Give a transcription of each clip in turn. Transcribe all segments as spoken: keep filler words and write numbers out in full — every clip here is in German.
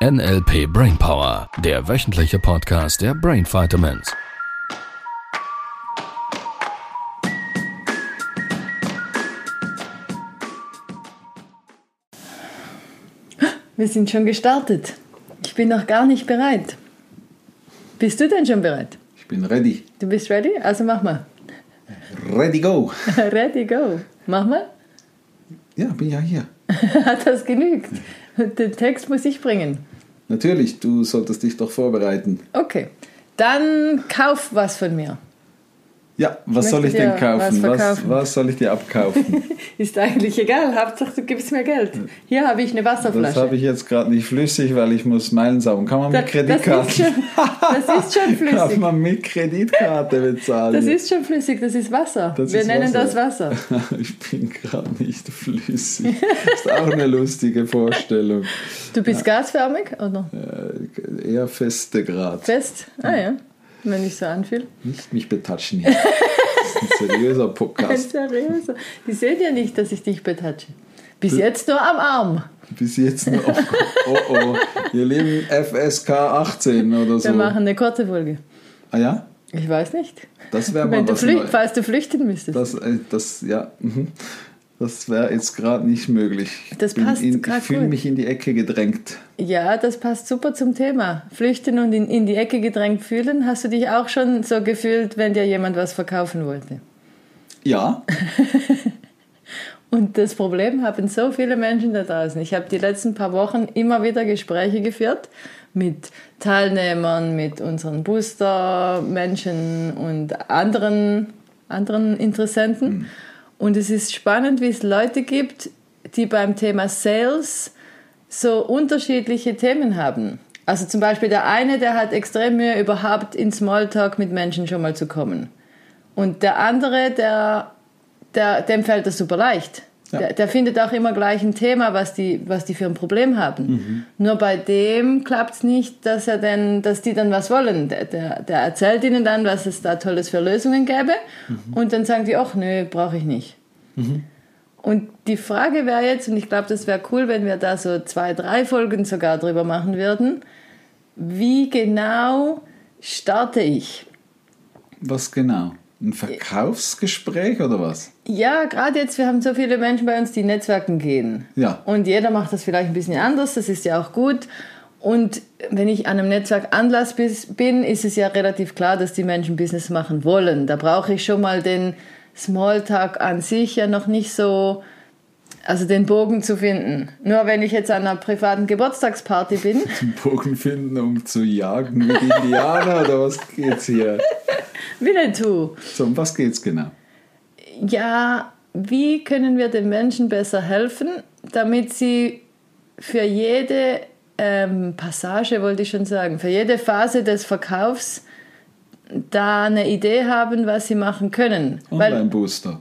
N L P Brainpower, der wöchentliche Podcast der Brain Vitamins. Wir sind schon gestartet. Ich bin noch gar nicht bereit. Bist du denn schon bereit? Ich bin ready. Du bist ready? Also mach mal. Ready go. Ready go. Mach mal. Ja, bin ja hier. Hat das genügt? Den Text muss ich bringen. Natürlich, du solltest dich doch vorbereiten. Okay. Dann kauf was von mir. Ja, was Ich soll ich möchte denn dir kaufen? was Was, verkaufen. was soll ich dir abkaufen? Ist eigentlich egal. Hauptsache du gibst mir Geld. Hier habe ich eine Wasserflasche. Das habe ich jetzt gerade nicht flüssig, weil ich muss Meilen saugen. Kann man mit das, Kreditkarte? das, ist schon, das ist schon flüssig. Kann man mit Kreditkarte bezahlen? Das ist schon flüssig, das ist Wasser. Das Wir ist nennen Wasser. das Wasser. Ich bin gerade nicht flüssig. Das ist auch eine lustige Vorstellung. Du bist gasförmig, oder? Äh, eher feste Grad. Fest? Ah ja, wenn ich so anfühle. Nicht mich betatschen hier. Das ist ein seriöser Ein Podcast. seriöser. Die sehen ja nicht, dass ich dich betatsche. Bis jetzt nur am Arm. Bis jetzt nur. Oh, oh, oh. Ihr lieben F S K achtzehn oder so. Wir machen eine kurze Folge. Ah ja? Ich weiß nicht. Das wäre mal Wenn du was flücht, Neues. falls du flüchten müsstest. Das, äh, das, ja, mhm. Das wäre jetzt gerade nicht möglich. Das Bin passt in, grad Ich fühle gut. mich in die Ecke gedrängt. Ja, das passt super zum Thema. Flüchten und in, in die Ecke gedrängt fühlen. Hast du dich auch schon so gefühlt, wenn dir jemand was verkaufen wollte? Ja, Und das Problem haben so viele Menschen da draußen. Ich habe die letzten paar Wochen immer wieder Gespräche geführt mit Teilnehmern, mit unseren Booster-Menschen und anderen, anderen Interessenten. Mhm. Und es ist spannend, wie es Leute gibt, die beim Thema Sales so unterschiedliche Themen haben. Also zum Beispiel der eine, der hat extrem Mühe, überhaupt in Smalltalk mit Menschen schon mal zu kommen. Und der andere, der, der, dem fällt das super leicht. Ja. Der, der findet auch immer gleich ein Thema, was die, was die für ein Problem haben. Mhm. Nur bei dem klappt es nicht, dass, er denn, dass die dann was wollen. Der, der, der erzählt ihnen dann, was es da Tolles für Lösungen gäbe. Mhm. Und dann sagen die, ach nö, brauche ich nicht. Mhm. Und die Frage wäre jetzt, und ich glaube, das wäre cool, wenn wir da so zwei, drei Folgen sogar drüber machen würden, wie genau starte ich? Was genau? Ein Verkaufsgespräch oder was? Ja, gerade jetzt, wir haben so viele Menschen bei uns, die Netzwerken gehen. Ja. Und jeder macht das vielleicht ein bisschen anders, das ist ja auch gut. Und wenn ich an einem Netzwerkanlass bin, ist es ja relativ klar, dass die Menschen Business machen wollen. Da brauche ich schon mal den Smalltalk an sich ja noch nicht so, also den Bogen zu finden. Nur wenn ich jetzt an einer privaten Geburtstagsparty bin. Den Bogen finden, um zu jagen mit Indianer oder was geht's hier? Winnetou. So, um was geht's genau? Ja, wie können wir den Menschen besser helfen, damit sie für jede ähm, Passage, wollte ich schon sagen, für jede Phase des Verkaufs da eine Idee haben, was sie machen können. Online-Booster.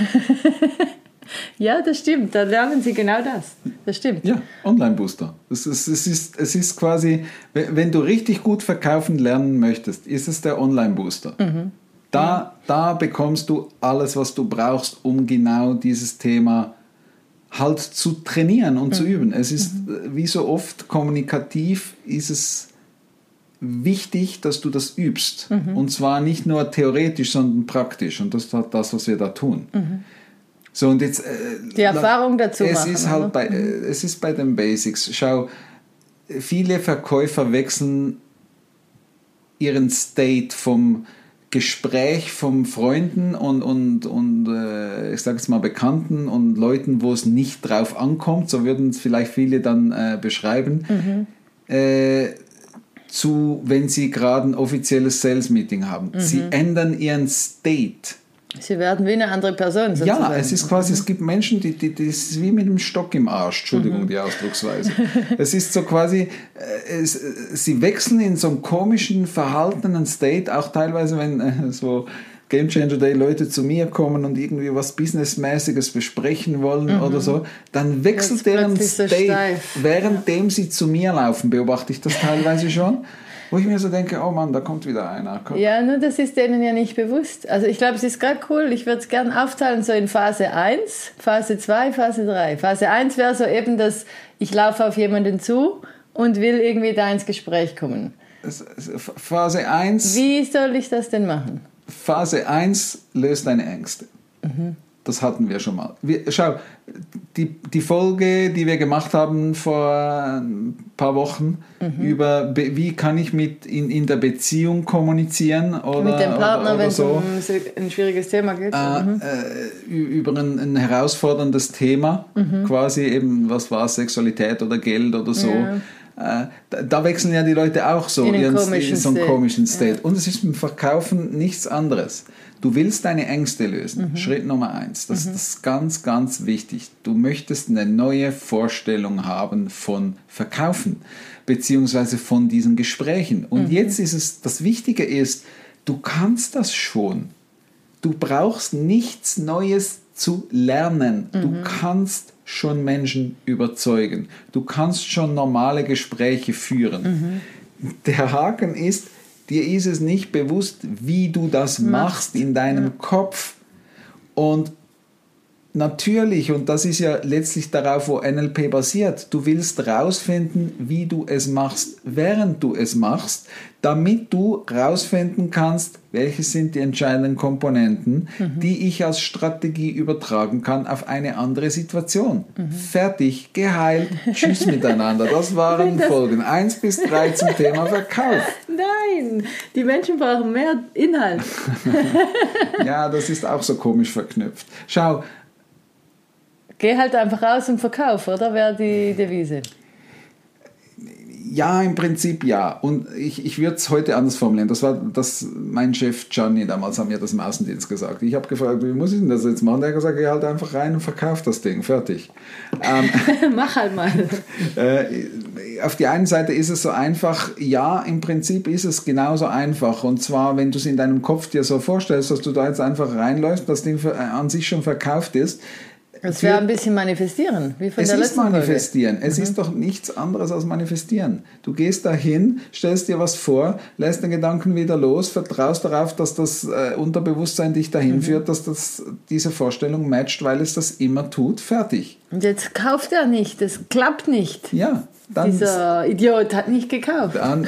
Ja, das stimmt. Da lernen sie genau das. Das stimmt. Ja, Online-Booster. Es ist, es, ist, es ist quasi, wenn du richtig gut verkaufen lernen möchtest, ist es der Online-Booster. Mhm. Da, da bekommst du alles, was du brauchst, um genau dieses Thema halt zu trainieren und mhm. zu üben. Es ist, mhm. wie so oft, kommunikativ ist es wichtig, dass du das übst. Mhm. Und zwar nicht nur theoretisch, sondern praktisch. Und das ist halt das, was wir da tun. Mhm. So, und jetzt, äh, die Erfahrung dazu es machen. Ist halt bei, äh, mhm. es ist bei den Basics. Schau, viele Verkäufer wechseln ihren State vom Gespräch von Freunden und, und, und äh, ich sage jetzt mal Bekannten und Leuten, wo es nicht drauf ankommt, so würden es vielleicht viele dann äh, beschreiben, mhm. äh, zu, wenn sie gerade ein offizielles Sales-Meeting haben. Mhm. Sie ändern ihren State. Sie werden wie eine andere Person sozusagen. Ja, es ist quasi, mhm. es gibt Menschen, die, die, die ist wie mit einem Stock im Arsch, Entschuldigung, mhm. die Ausdrucksweise. Es ist so quasi, äh, es, sie wechseln in so einem komischen, verhaltenen State, auch teilweise, wenn äh, so Game Changer Day Leute zu mir kommen und irgendwie was Businessmäßiges besprechen wollen mhm. oder so, dann wechselt deren State, so währenddem ja. sie zu mir laufen, beobachte ich das teilweise schon. Wo ich mir so denke, oh Mann, da kommt wieder einer. Komm. Ja, nur das ist denen ja nicht bewusst. Also ich glaube, es ist gerade cool. Ich würde es gerne aufteilen so in Phase eins, Phase zwei, Phase drei. Phase eins wäre so eben, dass ich laufe auf jemanden zu und will irgendwie da ins Gespräch kommen. Phase eins. Wie soll ich das denn machen? Phase eins löst deine Ängste. Mhm. Das hatten wir schon mal. Wir, schau, die, die Folge, die wir gemacht haben vor ein paar Wochen, mhm. über wie kann ich mit in, in der Beziehung kommunizieren oder, mit dem Partner, wenn es so. um ein schwieriges Thema geht. Äh, mhm. äh, über ein, ein herausforderndes Thema, mhm. quasi eben, was war Sexualität oder Geld oder so. Ja. Äh, da, da wechseln ja die Leute auch so in, ihren, in so einen komischen State. Ja. Und es ist beim Verkaufen nichts anderes. Du willst deine Ängste lösen. Mhm. Schritt Nummer eins. Das mhm. ist ganz, ganz wichtig. Du möchtest eine neue Vorstellung haben von Verkaufen, beziehungsweise von diesen Gesprächen. Und mhm. jetzt ist es, das Wichtige ist, du kannst das schon. Du brauchst nichts Neues zu lernen. Mhm. Du kannst schon Menschen überzeugen. Du kannst schon normale Gespräche führen. Mhm. Der Haken ist, dir ist es nicht bewusst, wie du das machst in deinem ja. Kopf. Und natürlich, und das ist ja letztlich darauf, wo N L P basiert, du willst rausfinden, wie du es machst, während du es machst, damit du rausfinden kannst, welche sind die entscheidenden Komponenten, mhm. die ich als Strategie übertragen kann auf eine andere Situation. Mhm. Fertig, geheilt, tschüss miteinander. Das waren das Folgen eins bis drei zum Thema Verkauf. Nein, die Menschen brauchen mehr Inhalt. Ja, das ist auch so komisch verknüpft. Schau, geh halt einfach raus und verkauf, oder? Wäre die Devise. Ja, im Prinzip ja. Und ich, ich würde es heute anders formulieren. Das war das, mein Chef Gianni damals, hat mir das im Außendienst gesagt. Ich habe gefragt, wie muss ich denn das jetzt machen? Der hat gesagt, geh halt einfach rein und verkauf das Ding. Fertig. Ähm, Mach halt mal. äh, auf die einen Seite ist es so einfach. Ja, im Prinzip ist es genauso einfach. Und zwar, wenn du es in deinem Kopf dir so vorstellst, dass du da jetzt einfach reinläufst, das Ding für, äh, an sich schon verkauft ist. Das wäre ein bisschen manifestieren, wie von es der ist letzten manifestieren. Folge. Es Mhm. ist doch nichts anderes als manifestieren. Du gehst dahin, stellst dir was vor, lässt den Gedanken wieder los, vertraust darauf, dass das äh, Unterbewusstsein dich dahin mhm. führt, dass das diese Vorstellung matcht, weil es das immer tut. Fertig. Und jetzt kauft er nicht, das klappt nicht. Ja. Dann Dieser Idiot hat nicht gekauft. Dann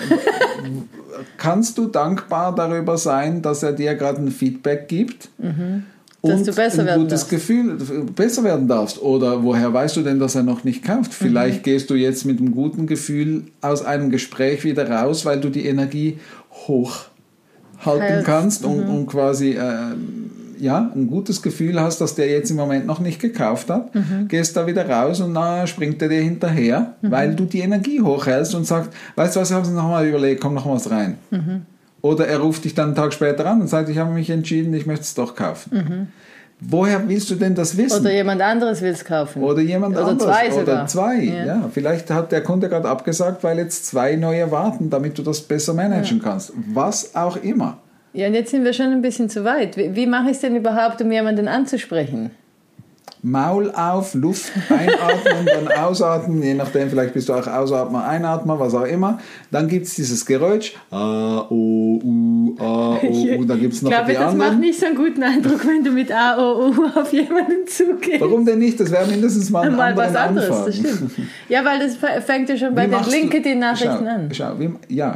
kannst du dankbar darüber sein, dass er dir gerade ein Feedback gibt. Mhm. Dass und du besser ein werden gutes darfst. Gefühl, besser werden darfst. Oder woher weißt du denn, dass er noch nicht kauft? Vielleicht mhm. gehst du jetzt mit einem guten Gefühl aus einem Gespräch wieder raus, weil du die Energie hochhalten Heils. kannst und, mhm. und quasi äh, ja, ein gutes Gefühl hast, dass der jetzt im Moment noch nicht gekauft hat. Mhm. Gehst da wieder raus und dann springt er dir hinterher, mhm. weil du die Energie hochhältst und sagst, weißt du was, ich habe es noch mal überlegt, komm noch was rein. Mhm. Oder er ruft dich dann einen Tag später an und sagt, ich habe mich entschieden, ich möchte es doch kaufen. Mhm. Woher willst du denn das wissen? Oder jemand anderes will es kaufen. Oder jemand oder anderes. Zwei sogar. Oder zwei. Ja. Ja. Ja, vielleicht hat der Kunde gerade abgesagt, weil jetzt zwei neue warten, damit du das besser managen ja. kannst. Was auch immer. Ja, und jetzt sind wir schon ein bisschen zu weit. Wie, wie mache ich es denn überhaupt, um jemanden anzusprechen? Maul auf, Luft einatmen, dann ausatmen, je nachdem, vielleicht bist du auch Ausatmer, Einatmer, was auch immer. Dann gibt es dieses Geräusch, A, O, U, A, O, U, da gibt es noch die anderen. Ich glaube, das macht nicht so einen guten Eindruck, wenn du mit A, O, U auf jemanden zugehst. Warum denn nicht? Das wäre mindestens mal ein mal was anderes, Anfang. Das stimmt. Ja, weil das fängt ja schon bei den LinkedIn-Nachrichten an. Schau, wie, ja,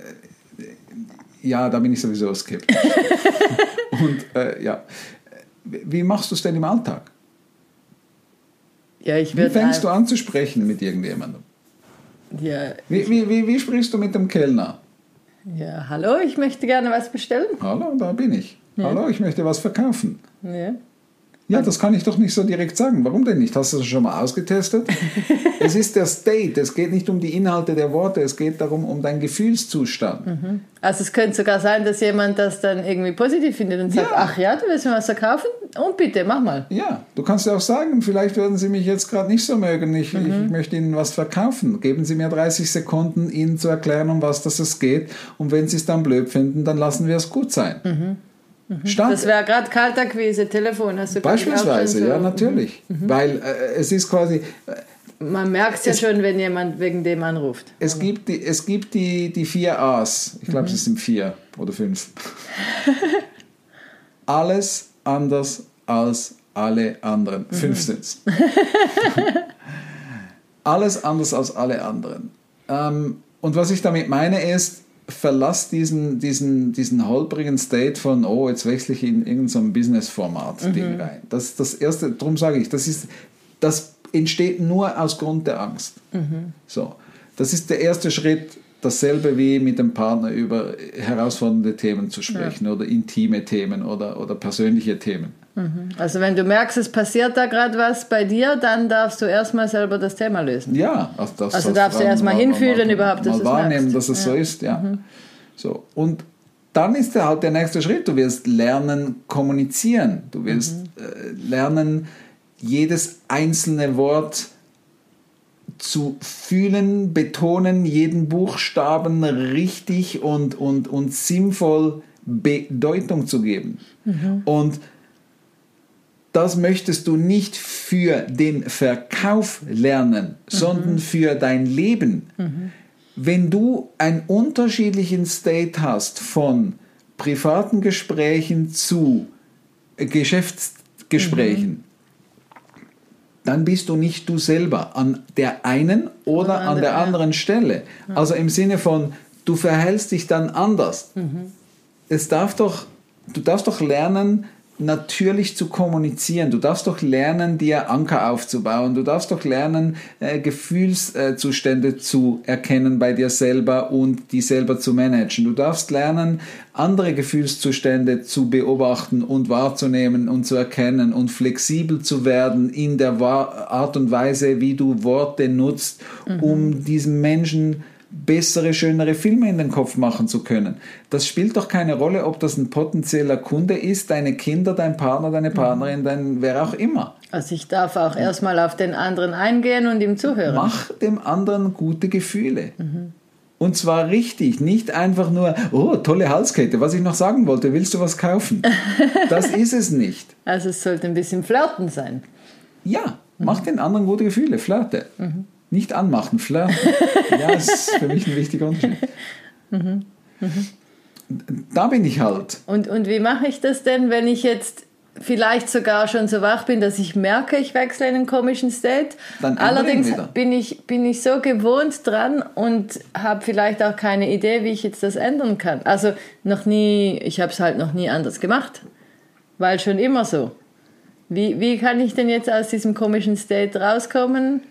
ja, da bin ich sowieso skeptisch. Und äh, ja, wie machst du es denn im Alltag? Ja, ich wie fängst du an zu sprechen mit irgendjemandem? Ja, wie, wie, wie, wie sprichst du mit dem Kellner? Ja, hallo, ich möchte gerne was bestellen. Hallo, da bin ich. Ja. Hallo, ich möchte was verkaufen. Ja. Ja, das kann ich doch nicht so direkt sagen. Warum denn nicht? Hast du das schon mal ausgetestet? Es ist der State. Es geht nicht um die Inhalte der Worte. Es geht darum, um deinen Gefühlszustand. Mhm. Also es könnte sogar sein, dass jemand das dann irgendwie positiv findet und sagt, ja. ach ja, du willst mir was verkaufen? Und bitte, mach mal. Ja, du kannst ja auch sagen, vielleicht würden Sie mich jetzt gerade nicht so mögen. Ich, mhm. ich möchte Ihnen was verkaufen. Geben Sie mir dreißig Sekunden, Ihnen zu erklären, um was das es geht. Und wenn Sie es dann blöd finden, dann lassen wir es gut sein. Mhm. Start. Das wäre gerade Kaltakquise, Telefon. Hast du Beispielsweise, so. Ja, natürlich. Mhm. Weil äh, es ist quasi... Äh, Man merkt es ja schon, wenn jemand wegen dem anruft. Es mhm. gibt, die, es gibt die, die vier A's. Ich glaube, mhm. es sind vier oder fünf. Alles anders als alle anderen. Mhm. Fünf sind es. Alles anders als alle anderen. Ähm, und was ich damit meine ist, verlass diesen, diesen, diesen holprigen State von, oh, jetzt wechsle ich in irgendein so Business-Format-Ding mhm. rein. Das ist das Erste, darum sage ich, das, ist, das entsteht nur aus Grund der Angst. Mhm. So, das ist der erste Schritt, dasselbe wie mit dem Partner über herausfordernde Themen zu sprechen ja. oder intime Themen oder, oder persönliche Themen. Mhm. Also wenn du merkst, es passiert da gerade was bei dir, dann darfst du erstmal selber das Thema lösen. Ja, also, das, also das darfst du erstmal hinfühlen mal, überhaupt, dass mal du es wahrnehmen, merkst. dass es ja. so ist. Ja. Mhm. So. Und dann ist der, halt der nächste Schritt, du wirst lernen kommunizieren, du wirst mhm. äh, lernen jedes einzelne Wort zu fühlen, betonen, jeden Buchstaben richtig und, und, und sinnvoll Bedeutung zu geben. Mhm. Und das möchtest du nicht für den Verkauf lernen, mhm. sondern für dein Leben. Mhm. Wenn du einen unterschiedlichen State hast von privaten Gesprächen zu Geschäftsgesprächen, mhm. dann bist du nicht du selber an der einen oder, oder an der anderen Stelle. Mhm. Also im Sinne von, du verhältst dich dann anders. Mhm. Es darf doch, du darfst doch lernen, natürlich zu kommunizieren. Du darfst doch lernen, dir Anker aufzubauen. Du darfst doch lernen, äh, Gefühlszustände zu erkennen bei dir selber und die selber zu managen. Du darfst lernen, andere Gefühlszustände zu beobachten und wahrzunehmen und zu erkennen und flexibel zu werden in der Art und Weise, wie du Worte nutzt, mhm. um diesen Menschen bessere, schönere Filme in den Kopf machen zu können. Das spielt doch keine Rolle, ob das ein potenzieller Kunde ist, deine Kinder, dein Partner, deine Partnerin, dein wer auch immer. Also ich darf auch erstmal auf den anderen eingehen und ihm zuhören. Mach dem anderen gute Gefühle. Mhm. Und zwar richtig, nicht einfach nur, oh, tolle Halskette, was ich noch sagen wollte, willst du was kaufen? Das ist es nicht. Also es sollte ein bisschen flirten sein. Ja, mach mhm. den anderen gute Gefühle, flirte. Mhm. Nicht anmachen, flirten. Ja, das ist für mich ein wichtiger Unterschied. Mhm. Mhm. Da bin ich halt. Und, und wie mache ich das denn, wenn ich jetzt vielleicht sogar schon so wach bin, dass ich merke, ich wechsle in einen komischen State? Dann allerdings bin ich, bin ich so gewohnt dran und habe vielleicht auch keine Idee, wie ich jetzt das ändern kann. Also noch nie, ich habe es halt noch nie anders gemacht, weil schon immer so. Wie, wie kann ich denn jetzt aus diesem komischen State rauskommen?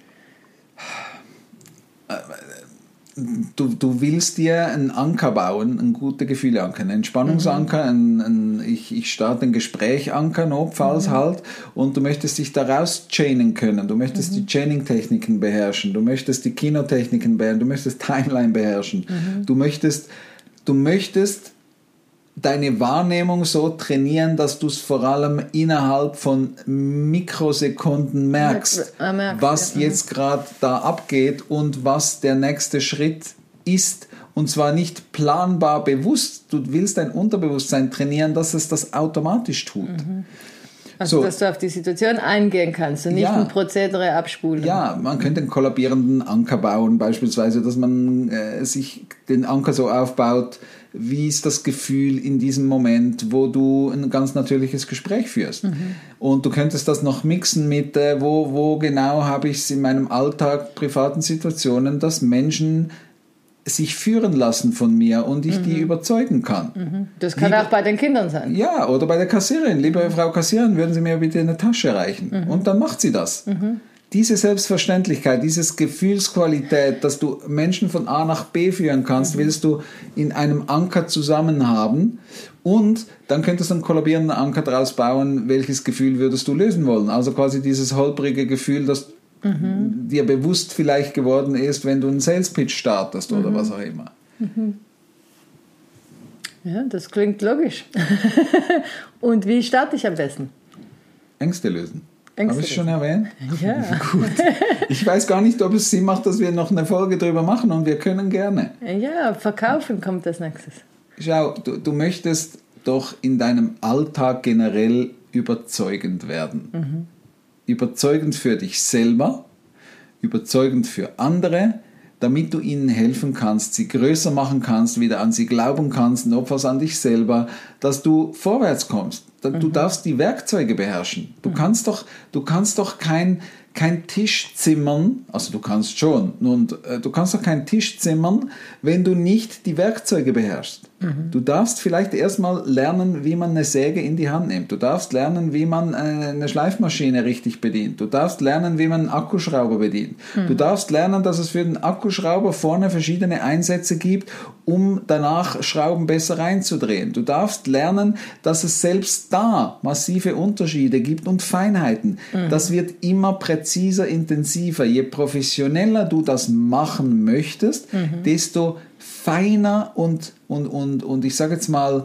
Du, du willst dir einen Anker bauen, einen guten Gefühleanker, einen Entspannungsanker, mhm. ein, ein, ich, ich starte ein Gesprächanker, notfalls mhm. halt, und du möchtest dich daraus chainen können, du möchtest mhm. die Chaining-Techniken beherrschen, du möchtest die Kinotechniken beherrschen, du möchtest Timeline beherrschen, mhm. du möchtest, du möchtest deine Wahrnehmung so trainieren, dass du es vor allem innerhalb von Mikrosekunden merkst, ja, merkst was ja. jetzt gerade da abgeht und was der nächste Schritt ist. Und zwar nicht planbar bewusst. Du willst dein Unterbewusstsein trainieren, dass es das automatisch tut. Mhm. Also, so, dass du auf die Situation eingehen kannst und nicht ja, ein Prozedere abspulen. Ja, man könnte einen kollabierenden Anker bauen, beispielsweise, dass man äh, sich den Anker so aufbaut, wie ist das Gefühl in diesem Moment, wo du ein ganz natürliches Gespräch führst. Mhm. Und du könntest das noch mixen mit, äh, wo, wo genau habe ich es in meinem Alltag, privaten Situationen, dass Menschen sich führen lassen von mir und ich mhm. die überzeugen kann. Mhm. Das kann Liebe, auch bei den Kindern sein. Ja, oder bei der Kassiererin. Liebe mhm. Frau Kassiererin, würden Sie mir bitte eine Tasche reichen? Mhm. Und dann macht sie das. Mhm. Diese Selbstverständlichkeit, dieses Gefühlsqualität, dass du Menschen von A nach B führen kannst, mhm. willst du in einem Anker zusammen haben. Und dann könntest du einen kollabierenden Anker daraus bauen, welches Gefühl würdest du lösen wollen. Also quasi dieses holprige Gefühl, das mhm. dir bewusst vielleicht geworden ist, wenn du einen Sales Pitch startest oder mhm. was auch immer. Mhm. Ja, das klingt logisch. Und wie starte ich am besten? Ängste lösen. Ängste Habe ich schon erwähnt? Ja. Gut. Ich weiß gar nicht, ob es Sinn macht, dass wir noch eine Folge drüber machen, und wir können gerne. Ja, verkaufen kommt als nächstes. Schau, du, du möchtest doch in deinem Alltag generell überzeugend werden. Mhm. Überzeugend für dich selber, überzeugend für andere, damit du ihnen helfen kannst, sie größer machen kannst, wieder an sie glauben kannst, notfalls an dich selber, dass du vorwärts kommst. du mhm. darfst die Werkzeuge beherrschen. Du mhm. kannst doch, du kannst doch kein, kein Tisch zimmern, also du kannst schon, und äh, du kannst doch keinen Tisch zimmern, wenn du nicht die Werkzeuge beherrschst. Mhm. Du darfst vielleicht erstmal lernen, wie man eine Säge in die Hand nimmt. Du darfst lernen, wie man eine Schleifmaschine richtig bedient. Du darfst lernen, wie man einen Akkuschrauber bedient. Mhm. Du darfst lernen, dass es für den Akkuschrauber vorne verschiedene Einsätze gibt, um danach Schrauben besser reinzudrehen. Du darfst lernen, dass es selbst da massive Unterschiede gibt und Feinheiten. Mhm. Das wird immer präziser, intensiver. Je professioneller du das machen möchtest, mhm. desto feiner und, und, und, und ich sage jetzt mal,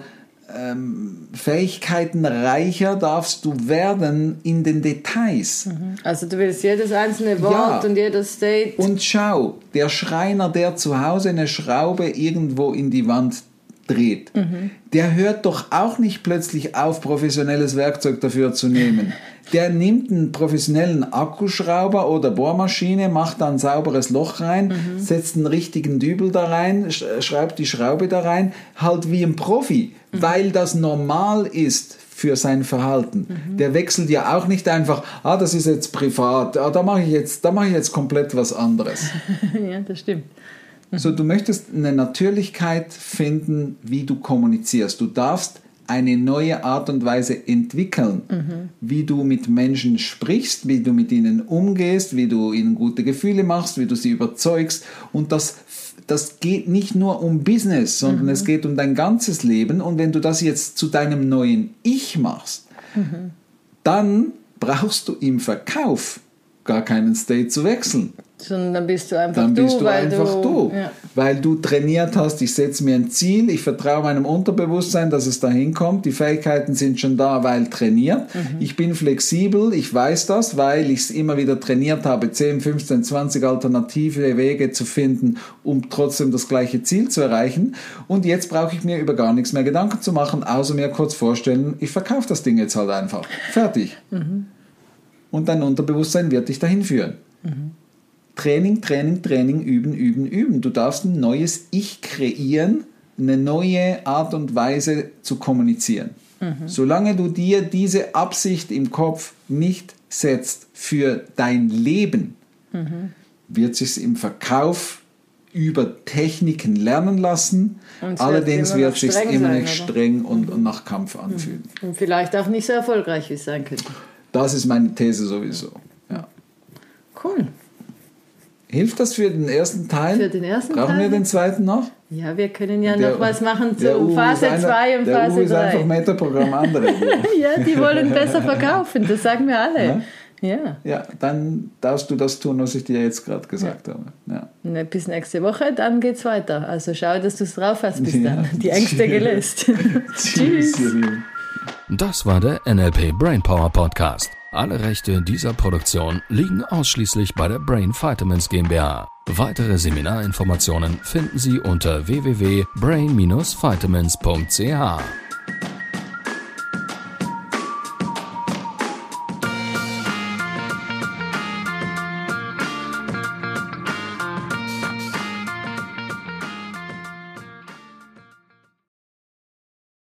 ähm, fähigkeitenreicher darfst du werden in den Details. Also du willst jedes einzelne Wort ja. und jedes State. Und schau, der Schreiner, der zu Hause eine Schraube irgendwo in die Wand dreht, mhm. der hört doch auch nicht plötzlich auf, professionelles Werkzeug dafür zu nehmen. Der nimmt einen professionellen Akkuschrauber oder Bohrmaschine, macht da ein sauberes Loch rein, mhm. setzt einen richtigen Dübel da rein, schreibt die Schraube da rein, halt wie ein Profi, mhm. weil das normal ist für sein Verhalten. Mhm. Der wechselt ja auch nicht einfach, ah, das ist jetzt privat, ah, da mache ich jetzt, da mache ich jetzt komplett was anderes. Ja, das stimmt. So, du möchtest eine Natürlichkeit finden, wie du kommunizierst. Du darfst eine neue Art und Weise entwickeln, mhm. wie du mit Menschen sprichst, wie du mit ihnen umgehst, wie du ihnen gute Gefühle machst, wie du sie überzeugst. Und das, das geht nicht nur um Business, sondern mhm. es geht um dein ganzes Leben. Und wenn du das jetzt zu deinem neuen Ich machst, mhm. dann brauchst du im Verkauf gar keinen State zu wechseln. Sondern dann bist du einfach dann du. bist du weil einfach du, ja. weil du trainiert hast, ich setze mir ein Ziel, ich vertraue meinem Unterbewusstsein, dass es dahin kommt, die Fähigkeiten sind schon da, weil trainiert. Mhm. Ich bin flexibel, ich weiß das, weil ich es immer wieder trainiert habe, zehn, fünfzehn, zwanzig alternative Wege zu finden, um trotzdem das gleiche Ziel zu erreichen. Und jetzt brauche ich mir über gar nichts mehr Gedanken zu machen, außer mir kurz vorstellen, ich verkaufe das Ding jetzt halt einfach. Fertig. Mhm. Und dein Unterbewusstsein wird dich dahin führen. Mhm. Training, Training, Training, üben, üben, üben. Du darfst ein neues Ich kreieren, eine neue Art und Weise zu kommunizieren. Mhm. Solange du dir diese Absicht im Kopf nicht setzt für dein Leben, mhm. wird es sich im Verkauf über Techniken lernen lassen. Und allerdings wird es sich immer noch streng und, und nach Kampf anfühlen. Und vielleicht auch nicht so erfolgreich, wie es sein könnte. Das ist meine These sowieso. Ja. Cool. Hilft das für den ersten Teil? Für den ersten Brauchen Teil? wir den zweiten noch? Ja, wir können ja der, noch was machen zu U Phase zwei und der Phase drei. Der U ist einfach Metaprogramm andere. Ja, die wollen besser verkaufen, das sagen wir alle. Ja? Ja. Ja, dann darfst du das tun, was ich dir jetzt gerade gesagt ja. habe. Ja. Ne, bis nächste Woche, dann geht's weiter. Also schau, dass du es drauf hast bis ja. dann. Die Ängste gelöst. Tschüss. Das war der N L P Brainpower Podcast. Alle Rechte dieser Produktion liegen ausschließlich bei der Brain Vitamins GmbH. Weitere Seminarinformationen finden Sie unter w w w punkt brain dash vitamins punkt c h.